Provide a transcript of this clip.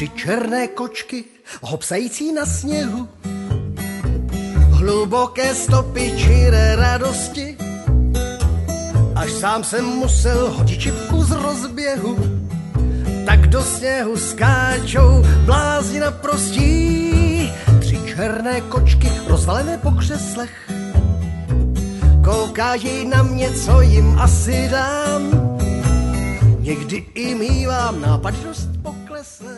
3 černé kočky, hopsající na sněhu. Hluboké stopy čiré radosti, až sám jsem musel hodit čipku z rozběhu. Tak do sněhu skáčou blázni naprostí, 3 černé kočky rozvalené po křeslech. Koukají na mě, co jim asi dám, někdy i mívám nápadnost poklesle.